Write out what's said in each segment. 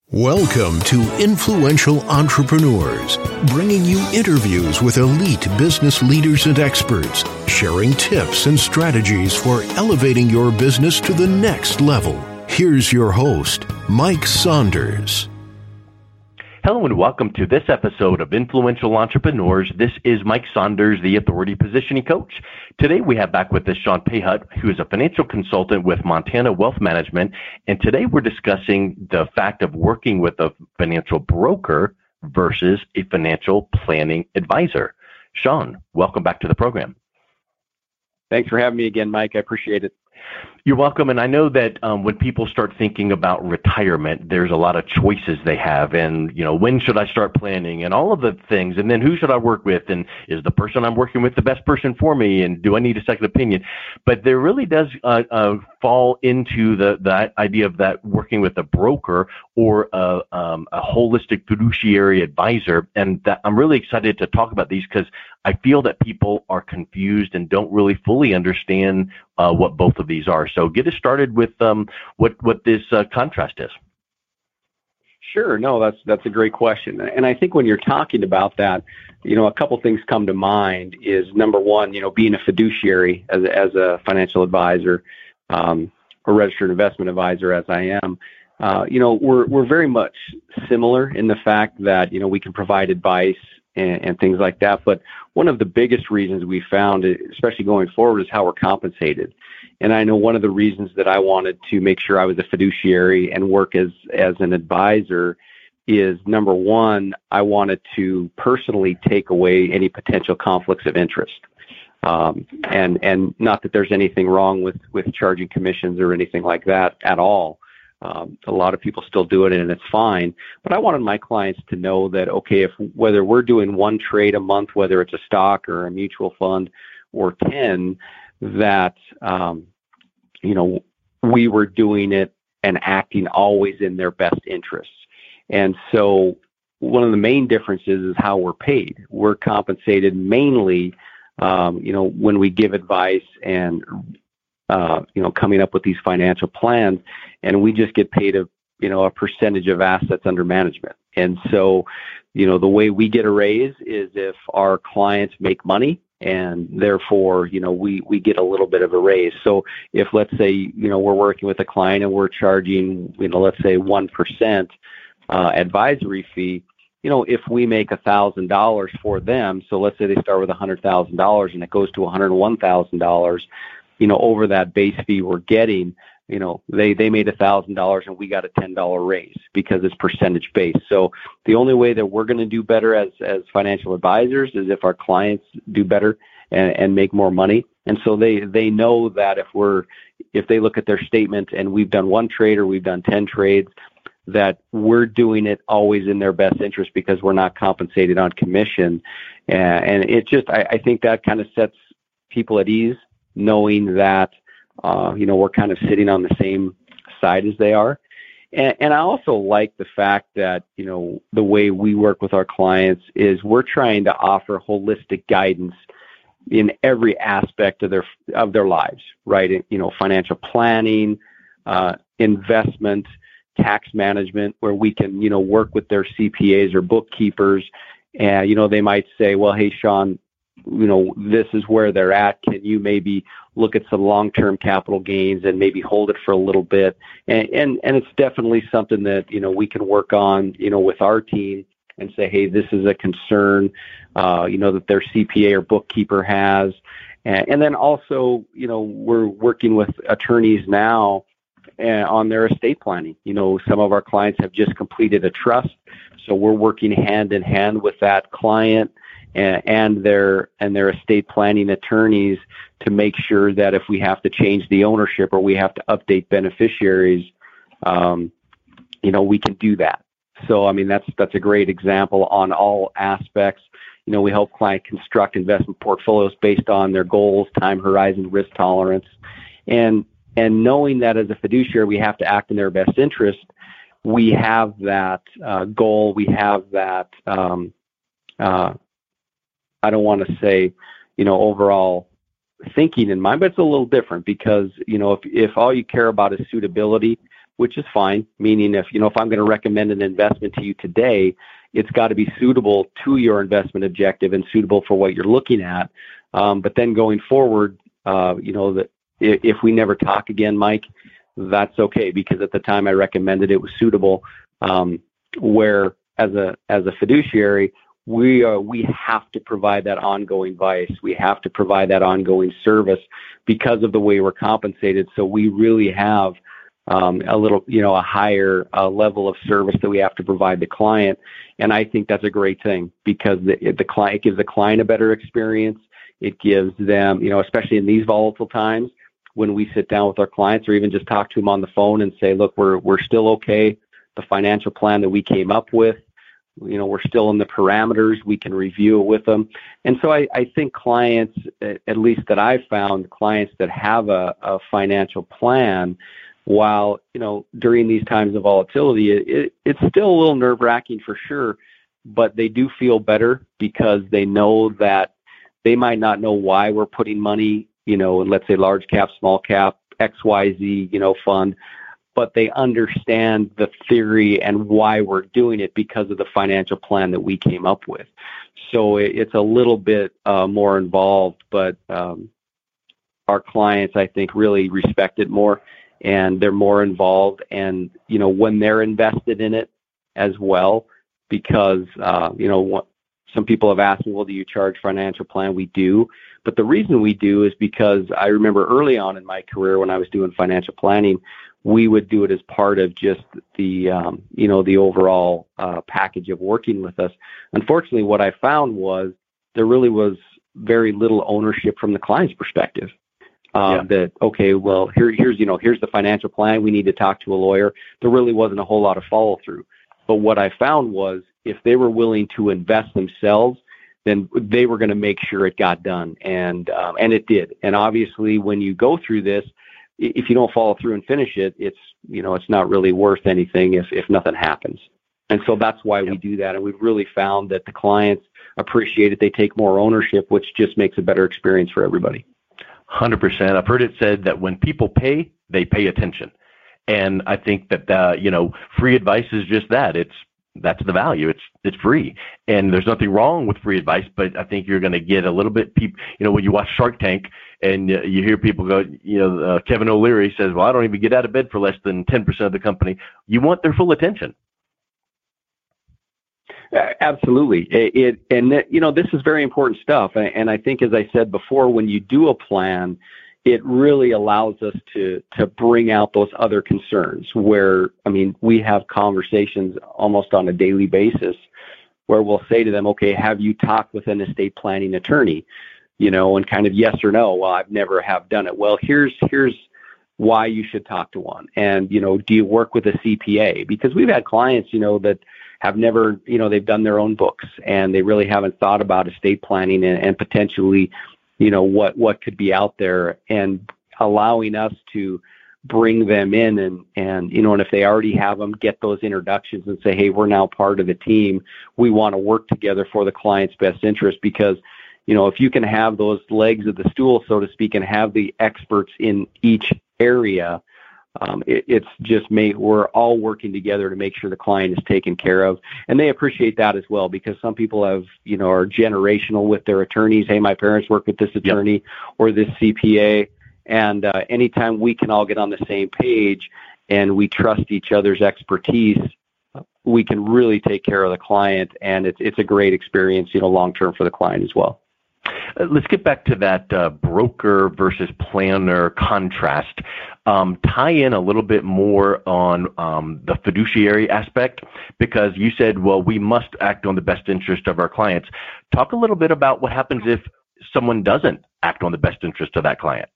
Welcome to Influential Entrepreneurs, bringing you interviews with elite business leaders and experts, sharing tips and strategies for elevating your business to the next level. Here's your host, Mike Saunders. Hello and welcome to this episode of Influential Entrepreneurs. This is Mike Saunders, the Authority Positioning Coach. Today we have back with us Sean Payhut, who is a financial consultant with Montana Wealth Management. And today we're discussing the fact of working with a financial broker versus a financial planning advisor. Sean, welcome back to the program. Thanks for having me again, Mike. I appreciate it. You're welcome. And I know that when people start thinking about retirement, there's a lot of choices they have. And, when should I start planning and all of the things? And then who should I work with? And is the person I'm working with the best person for me? And do I need a second opinion? But there really does fall into the idea of that working with a broker or a holistic fiduciary advisor. And that I'm really excited to talk about these because I feel that people are confused and don't really fully understand what both of these are. So get us started with what this contrast is. Sure. No, that's a great question. And I think when you're talking about that, a couple things come to mind is number one, being a fiduciary as a financial advisor, a registered investment advisor as I am. We're very much similar in the fact that, we can provide advice and things like that. But one of the biggest reasons we found, especially going forward, is how we're compensated. And I know one of the reasons that I wanted to make sure I was a fiduciary and work as an advisor is, number one, I wanted to personally take away any potential conflicts of interest. And not that there's anything wrong with charging commissions or anything like that at all. A lot of people still do it and it's fine, but I wanted my clients to know that, okay, whether we're doing one trade a month, whether it's a stock or a mutual fund or 10, that, we were doing it and acting always in their best interests. And so one of the main differences is how we're paid. We're compensated mainly, when we give advice and coming up with these financial plans, and we just get paid a percentage of assets under management. And so, the way we get a raise is if our clients make money, and therefore, we get a little bit of a raise. So if, let's say, we're working with a client and we're charging, let's say 1% advisory fee, if we make $1,000 for them, so let's say they start with $100,000 and it goes to $101,000, over that base fee we're getting, they made $1,000 and we got a $10 raise because it's percentage based. So the only way that we're going to do better as financial advisors is if our clients do better and make more money. And so they know that if they look at their statement and we've done one trade or we've done 10 trades, that we're doing it always in their best interest because we're not compensated on commission. And it just, I think that kind of sets people at ease, knowing that, we're kind of sitting on the same side as they are. And I also like the fact that, the way we work with our clients is we're trying to offer holistic guidance in every aspect of their lives, right? Financial planning, investment, tax management, where we can, work with their CPAs or bookkeepers. And, they might say, well, hey, Sean, this is where they're at. Can you maybe look at some long-term capital gains and maybe hold it for a little bit? And it's definitely something that, we can work on, with our team and say, hey, this is a concern, that their CPA or bookkeeper has. And then also, we're working with attorneys now on their estate planning. Some of our clients have just completed a trust. So we're working hand in hand with that client and their estate planning attorneys to make sure that if we have to change the ownership or we have to update beneficiaries, we can do that. So, I mean, that's a great example on all aspects. We help clients construct investment portfolios based on their goals, time horizon, risk tolerance, and knowing that as a fiduciary, we have to act in their best interest. We have that goal. We have that, I don't want to say, overall thinking in mind, but it's a little different because, if all you care about is suitability, which is fine. Meaning if I'm going to recommend an investment to you today, it's got to be suitable to your investment objective and suitable for what you're looking at. But then going forward, that if we never talk again, Mike, that's okay, because at the time I recommended it was suitable. Where as a fiduciary, we have to provide that ongoing advice. We have to provide that ongoing service because of the way we're compensated. So we really have a higher level of service that we have to provide the client. And I think that's a great thing, because the client, it gives the client a better experience. It gives them, especially in these volatile times, when we sit down with our clients or even just talk to them on the phone and say, look, we're still okay. The financial plan that we came up with, we're still in the parameters. We can review it with them. And so I think clients, at least that I've found, clients that have a financial plan, while, during these times of volatility, it's still a little nerve-wracking for sure, but they do feel better because they know that they might not know why we're putting money, in, let's say, large cap, small cap, XYZ, fund, but they understand the theory and why we're doing it because of the financial plan that we came up with. So it's a little bit more involved, but our clients, I think, really respect it more, and they're more involved. And, when they're invested in it as well, because, some people have asked me, well, do you charge financial plan? We do. But the reason we do is because I remember early on in my career when I was doing financial planning, we would do it as part of just the, the overall package of working with us. Unfortunately, what I found was there really was very little ownership from the client's perspective. That, okay, well, here's the financial plan. We need to talk to a lawyer. There really wasn't a whole lot of follow through. But what I found was if they were willing to invest themselves, then they were going to make sure it got done. And it did. And obviously when you go through this, if you don't follow through and finish it, it's not really worth anything if nothing happens. And so that's why we do that. And we've really found that the clients appreciate it. They take more ownership, which just makes a better experience for everybody. 100%. I've heard it said that when people pay, they pay attention. And I think that, free advice is just that. That's the value. It's free. And there's nothing wrong with free advice, but I think you're going to get a little bit, when you watch Shark Tank and you hear people go, Kevin O'Leary says, well, I don't even get out of bed for less than 10% of the company. You want their full attention. Absolutely. This is very important stuff. And I think, as I said before, when you do a plan, it really allows us to bring out those other concerns where, we have conversations almost on a daily basis where we'll say to them, okay, have you talked with an estate planning attorney? And kind of yes or no. Well, I've never have done it. Well, here's why you should talk to one. And, do you work with a CPA? Because we've had clients, that have never, they've done their own books and they really haven't thought about estate planning and potentially, what could be out there, and allowing us to bring them in and if they already have them, get those introductions and say, hey, we're now part of the team. We want to work together for the client's best interest, because, if you can have those legs of the stool, so to speak, and have the experts in each area, it's just we're all working together to make sure the client is taken care of. And they appreciate that as well, because some people have, are generational with their attorneys. Hey, my parents work with this attorney or this CPA. And anytime we can all get on the same page and we trust each other's expertise, we can really take care of the client. And it's a great experience, long-term for the client as well. Let's get back to that broker versus planner contrast. Tie in a little bit more on the fiduciary aspect, because you said, well, we must act on the best interest of our clients. Talk a little bit about what happens if someone doesn't act on the best interest of that client.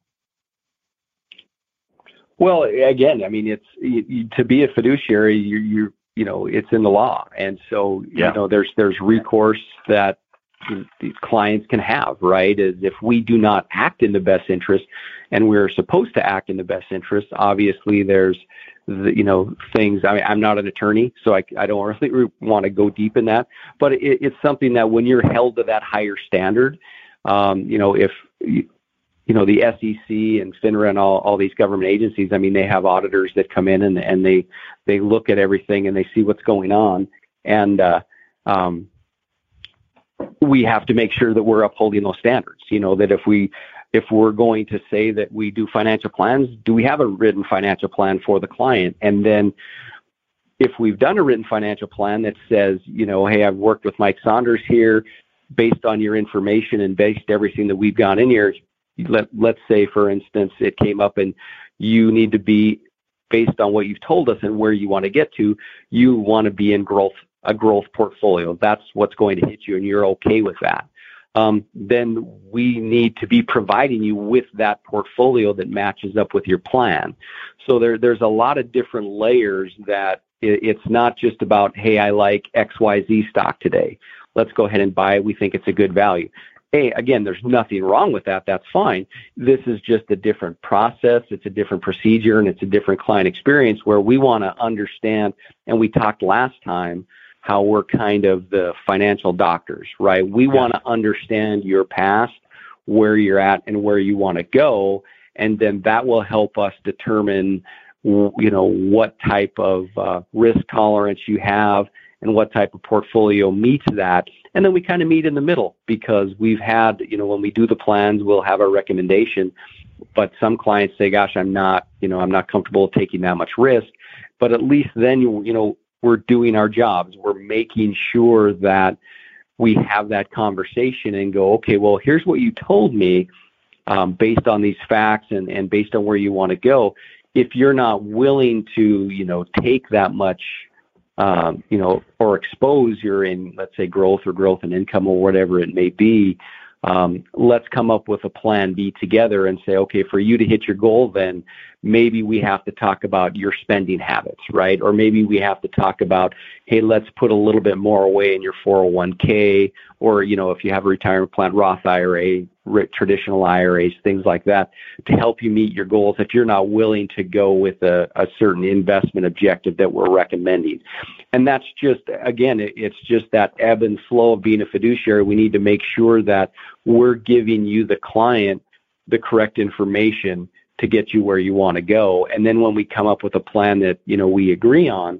Well, again, it's to be a fiduciary, you it's in the law. And so, there's recourse that these clients can have, right? Is if we do not act in the best interest, and we're supposed to act in the best interest, obviously there's, things. I'm not an attorney, so I don't really want to go deep in that, but it's something that when you're held to that higher standard, if the SEC and FINRA and all these government agencies, I mean, they have auditors that come in and they look at everything and they see what's going on. And we have to make sure that we're upholding those standards, that if we're going to say that we do financial plans, do we have a written financial plan for the client? And then if we've done a written financial plan that says, hey, I've worked with Mike Saunders here based on your information and based everything that we've got in here, let's say, for instance, it came up and you need to be, based on what you've told us and where you want to get to, you want to be in a growth portfolio. That's what's going to hit you, and you're okay with that. Then we need to be providing you with that portfolio that matches up with your plan. So there's a lot of different layers that it's not just about, hey, I like XYZ stock today. Let's go ahead and buy it. We think it's a good value. Hey, again, there's nothing wrong with that. That's fine. This is just a different process. It's a different procedure, and it's a different client experience where we want to understand, and we talked last time, how we're kind of the financial doctors, right? We want to understand your past, where you're at, and where you want to go, and then that will help us determine, what type of risk tolerance you have and what type of portfolio meets that. And then we kind of meet in the middle, because we've had, when we do the plans, we'll have our recommendation, but some clients say, gosh, I'm not comfortable taking that much risk. But at least then, we're doing our jobs. We're making sure that we have that conversation and go, okay, well, here's what you told me based on these facts and based on where you want to go. If you're not willing to, take that much, or expose your let's say growth and income or whatever it may be, let's come up with a plan B together and say, okay, for you to hit your goal, then maybe we have to talk about your spending habits, right? Or maybe we have to talk about, hey, let's put a little bit more away in your 401k, or, if you have a retirement plan, Roth IRA, traditional IRAs, things like that, to help you meet your goals if you're not willing to go with a certain investment objective that we're recommending. And that's just, again, it's just that ebb and flow of being a fiduciary. We need to make sure that we're giving you, the client, the correct information to get you where you want to go. And then when we come up with a plan that, we agree on,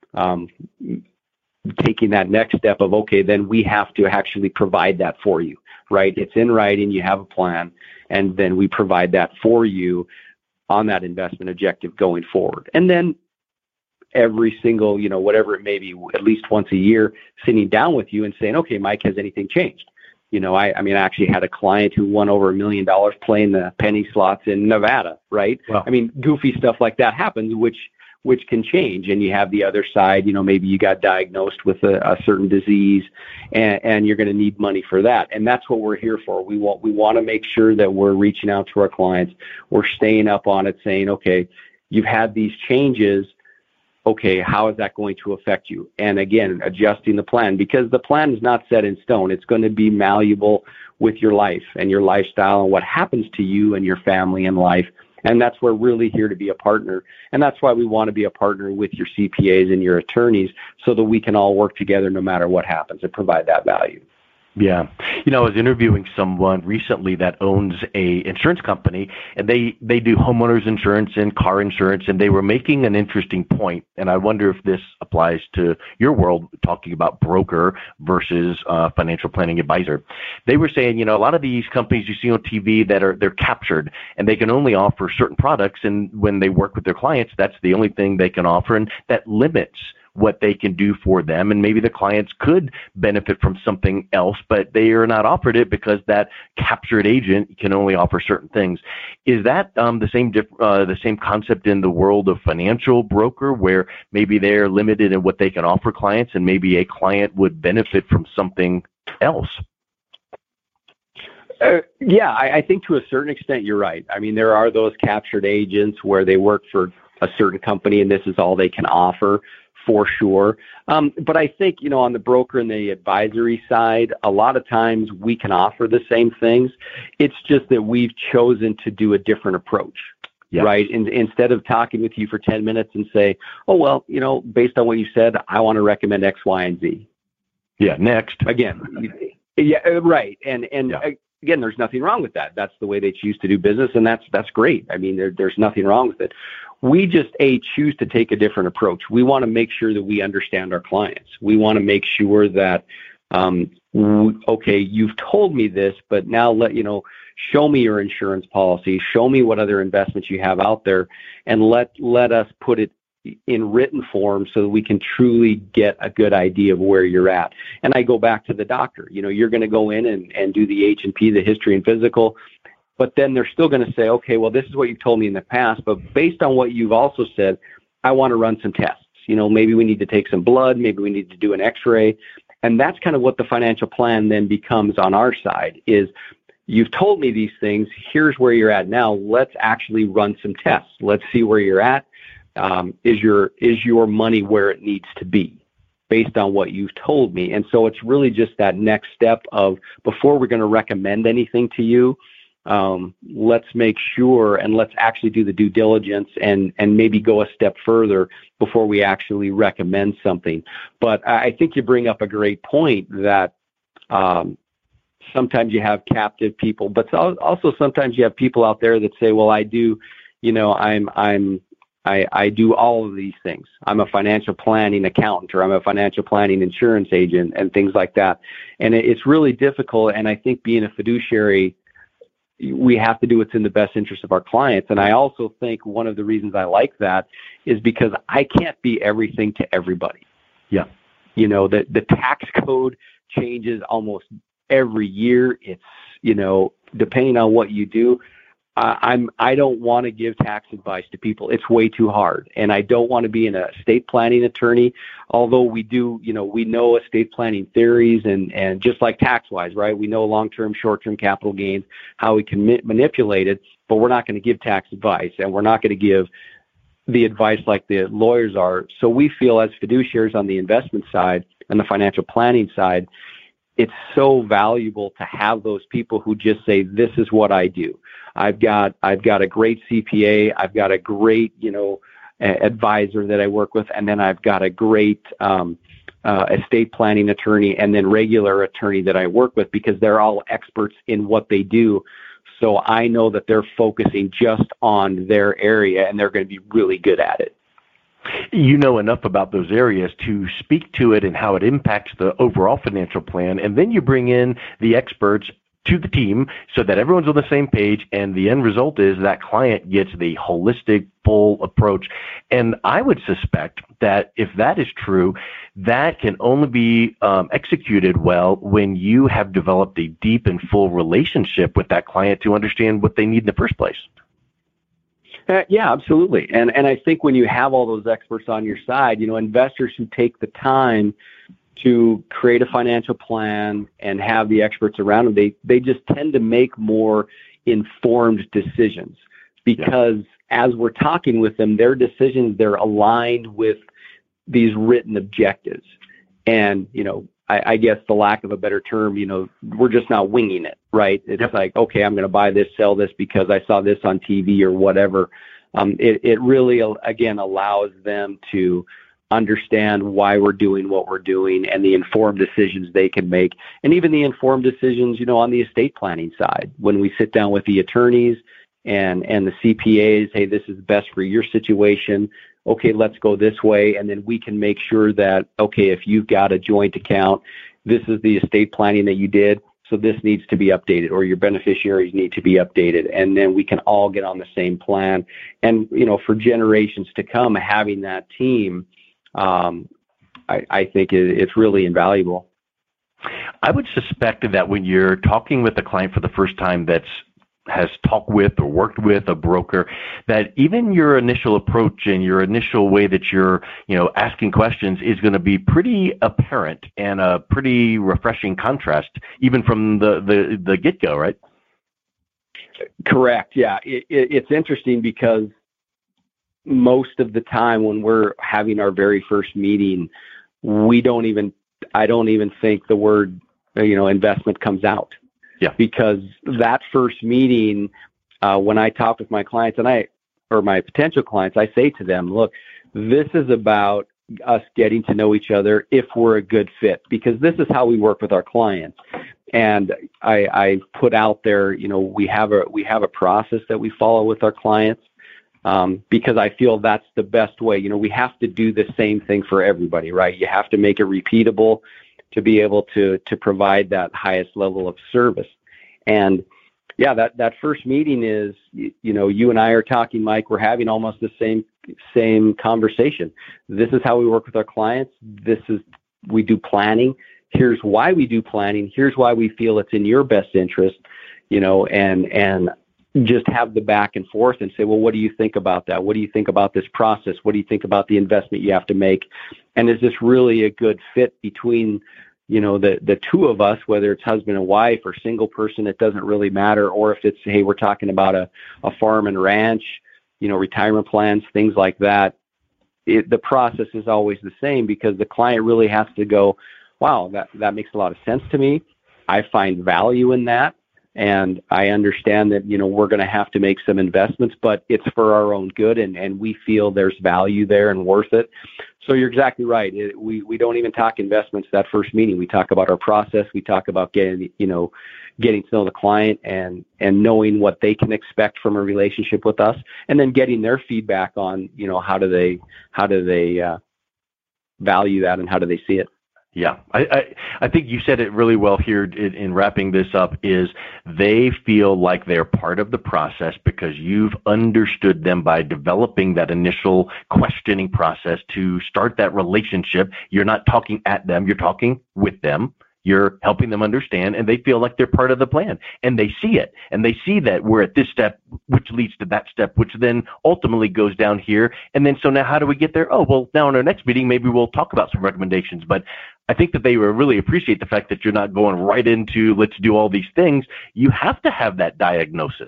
taking that next step of, okay, then we have to actually provide that for you, right? It's in writing, you have a plan, and then we provide that for you on that investment objective going forward. And then every single, whatever it may be, at least once a year, sitting down with you and saying, okay, Mike, has anything changed? I actually had a client who won over $1 million playing the penny slots in Nevada, right? Wow. Goofy stuff like that happens, which can change. And you have the other side, maybe you got diagnosed with a certain disease and you're going to need money for that. And that's what we're here for. We want to make sure that we're reaching out to our clients. We're staying up on it, saying, okay, you've had these changes. Okay, how is that going to affect you? And again, adjusting the plan, because the plan is not set in stone. It's going to be malleable with your life and your lifestyle and what happens to you and your family in life. And that's where we're really here to be a partner. And that's why we want to be a partner with your CPAs and your attorneys, so that we can all work together no matter what happens and provide that value. Yeah. I was interviewing someone recently that owns a insurance company, and they do homeowners insurance and car insurance, and they were making an interesting point, and I wonder if this applies to your world, talking about broker versus financial planning advisor. They were saying, a lot of these companies you see on TV they're captured, and they can only offer certain products, and when they work with their clients, that's the only thing they can offer, and that limits what they can do for them. And maybe the clients could benefit from something else, but they are not offered it because that captured agent can only offer certain things. Is that the same concept in the world of financial broker, where maybe they're limited in what they can offer clients, and maybe a client would benefit from something else? Yeah, I think to a certain extent you're right. There are those captured agents where they work for a certain company and this is all they can offer, for sure. But I think, on the broker and the advisory side, a lot of times we can offer the same things. It's just that we've chosen to do a different approach, right? And instead of talking with you for 10 minutes and say, oh, well, based on what you said, I want to recommend X, Y, and Z. Yeah, next. Again, yeah, right. And again, there's nothing wrong with that. That's the way they choose to do business, and that's great. I mean, there's nothing wrong with it. We just choose to take a different approach. We want to make sure that we understand our clients. We want to make sure that okay, you've told me this, but now show me your insurance policy, show me what other investments you have out there, and let us put it in written form so that we can truly get a good idea of where you're at. And I go back to the doctor. You're going to go in and do the H&P, the history and physical, but then they're still going to say, okay, well, this is what you've told me in the past, but based on what you've also said, I want to run some tests. Maybe we need to take some blood, maybe we need to do an x-ray. And that's kind of what the financial plan then becomes on our side is, you've told me these things, here's where you're at now, let's actually run some tests. Let's see where you're at. Is your money where it needs to be based on what you've told me? And so it's really just that next step of, before we're going to recommend anything to you, let's make sure and let's actually do the due diligence and maybe go a step further before we actually recommend something. But I think you bring up a great point that sometimes you have captive people, but also sometimes you have people out there that say, well, I do, I do all of these things. I'm a financial planning accountant, or I'm a financial planning insurance agent, and things like that. And it's really difficult. And I think being a fiduciary, we have to do what's in the best interest of our clients. And I also think one of the reasons I like that is because I can't be everything to everybody. Yeah. The tax code changes almost every year. It's, depending on what you do, I don't want to give tax advice to people. It's way too hard. And I don't want to be an estate planning attorney, although we do, we know estate planning theories and just like tax-wise, right? We know long-term, short-term capital gains, how we can manipulate it, but we're not going to give tax advice, and we're not going to give the advice like the lawyers are. So we feel as fiduciaries on the investment side and the financial planning side, it's so valuable to have those people who just say, this is what I do. I've got a great CPA. I've got a great, advisor that I work with. And then I've got a great estate planning attorney and then regular attorney that I work with, because they're all experts in what they do. So I know that they're focusing just on their area and they're going to be really good at it. You know enough about those areas to speak to it and how it impacts the overall financial plan. And then you bring in the experts to the team so that everyone's on the same page, and the end result is that client gets the holistic, full approach. And I would suspect that if that is true, that can only be executed well when you have developed a deep and full relationship with that client to understand what they need in the first place. Yeah, absolutely. And I think when you have all those experts on your side, investors who take the time to create a financial plan and have the experts around them, they just tend to make more informed decisions, because as we're talking with them, their decisions, they're aligned with these written objectives. And, I guess the lack of a better term, we're just not winging it, right? It's like, okay, I'm going to buy this, sell this because I saw this on TV or whatever. It really, again, allows them to understand why we're doing what we're doing and the informed decisions they can make. And even the informed decisions, on the estate planning side, when we sit down with the attorneys and the CPAs, hey, this is best for your situation. Okay, let's go this way. And then we can make sure that, okay, if you've got a joint account, this is the estate planning that you did, so this needs to be updated, or your beneficiaries need to be updated. And then we can all get on the same plan. And, for generations to come, having that team, I think it's really invaluable. I would suspect that when you're talking with a client for the first time has talked with or worked with a broker, that even your initial approach and your initial way that you're, asking questions is going to be pretty apparent and a pretty refreshing contrast, even from the get-go, right? Correct. Yeah. It's interesting because most of the time when we're having our very first meeting, I don't even think the word, investment comes out. Yeah. Because that first meeting, when I talk with my clients or my potential clients, I say to them, look, this is about us getting to know each other if we're a good fit, because this is how we work with our clients. And I put out there, we have a process that we follow with our clients, because I feel that's the best way. We have to do the same thing for everybody, right? You have to make it repeatable to be able to provide that highest level of service. And yeah, that first meeting is, you and I are talking, Mike, we're having almost the same conversation. This is how we work with our clients. We do planning. Here's why we do planning. Here's why we feel it's in your best interest, and just have the back and forth and say, well, what do you think about that? What do you think about this process? What do you think about the investment you have to make? And is this really a good fit between, the two of us, whether it's husband and wife or single person, it doesn't really matter. Or if it's, hey, we're talking about a farm and ranch, retirement plans, things like that. The process is always the same, because the client really has to go, wow, that makes a lot of sense to me. I find value in that. And I understand that, we're going to have to make some investments, but it's for our own good. And we feel there's value there and worth it. So you're exactly right. We don't even talk investments that first meeting. We talk about our process. We talk about getting to know the client and knowing what they can expect from a relationship with us, and then getting their feedback on, how do they value that and how do they see it. Yeah, I think you said it really well here in wrapping this up, is they feel like they're part of the process because you've understood them by developing that initial questioning process to start that relationship. You're not talking at them, you're talking with them. You're helping them understand, and they feel like they're part of the plan, and they see it, and they see that we're at this step, which leads to that step, which then ultimately goes down here. And then, so now how do we get there? Oh, well, now in our next meeting, maybe we'll talk about some recommendations. But I think that they really appreciate the fact that you're not going right into, let's do all these things. You have to have that diagnosis.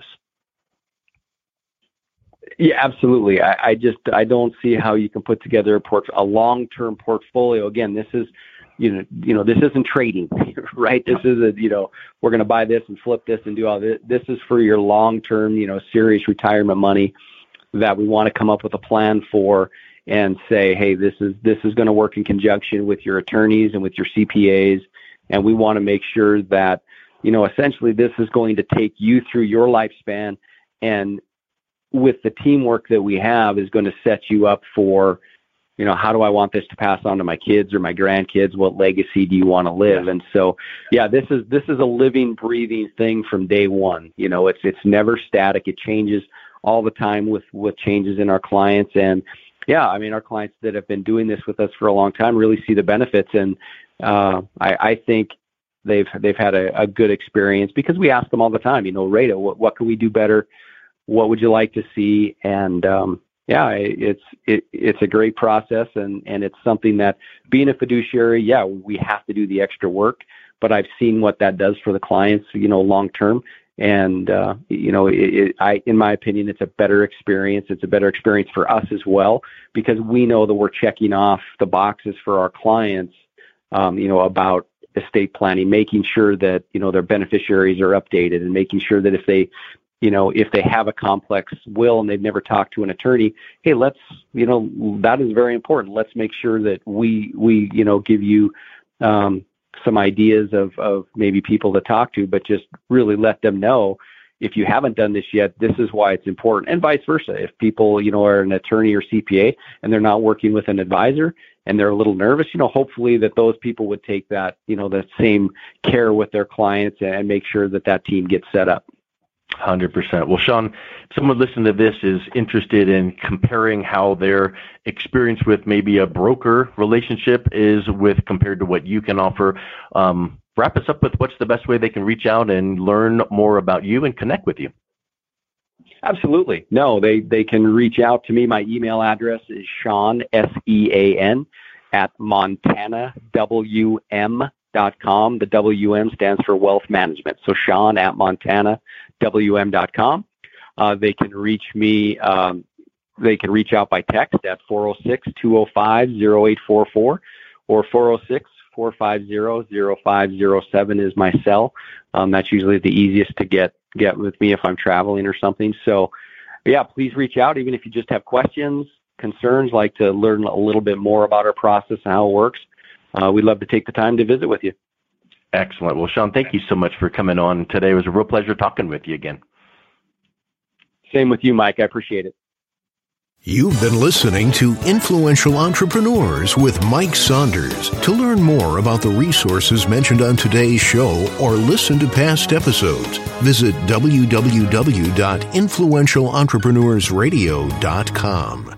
Yeah, absolutely. I don't see how you can put together a long-term portfolio. Again, this is, this isn't trading, right? This is we're going to buy this and flip this and do all this. This is for your long-term, serious retirement money that we want to come up with a plan for and say, hey, this is going to work in conjunction with your attorneys and with your CPAs. And we want to make sure that, essentially this is going to take you through your lifespan, and with the teamwork that we have is going to set you up for, how do I want this to pass on to my kids or my grandkids? What legacy do you want to live? And so, yeah, this is a living, breathing thing from day one. It's never static. It changes all the time with changes in our clients. And yeah, I mean, our clients that have been doing this with us for a long time really see the benefits. And I think they've had a good experience, because we ask them all the time, Rada, what can we do better? What would you like to see? And, yeah, it's a great process, and it's something that, being a fiduciary, yeah, we have to do the extra work, but I've seen what that does for the clients, long term. And, in my opinion, it's a better experience. It's a better experience for us as well, because we know that we're checking off the boxes for our clients, about estate planning, making sure that, their beneficiaries are updated, and making sure that if they have a complex will and they've never talked to an attorney, hey, let's, that is very important. Let's make sure that we give you some ideas of maybe people to talk to, but just really let them know, if you haven't done this yet, this is why it's important, and vice versa. If people, are an attorney or CPA and they're not working with an advisor and they're a little nervous, hopefully that those people would take that, the same care with their clients and make sure that team gets set up. 100%. Well, Sean, if someone listening to this is interested in comparing how their experience with maybe a broker relationship is compared to what you can offer, wrap us up with what's the best way they can reach out and learn more about you and connect with you. Absolutely. No, they can reach out to me. My email address is Sean, SEAN, at montanawm.com. The WM stands for Wealth Management. So Sean at montanawm.com. They can reach me. They can reach out by text at 406-205-0844 or 406-450-0507 is my cell. That's usually the easiest to get with me if I'm traveling or something. So yeah, please reach out. Even if you just have questions, concerns, like to learn a little bit more about our process and how it works. We'd love to take the time to visit with you. Excellent. Well, Sean, thank you so much for coming on today. It was a real pleasure talking with you again. Same with you, Mike. I appreciate it. You've been listening to Influential Entrepreneurs with Mike Saunders. To learn more about the resources mentioned on today's show or listen to past episodes, visit www.influentialentrepreneurssradio.com.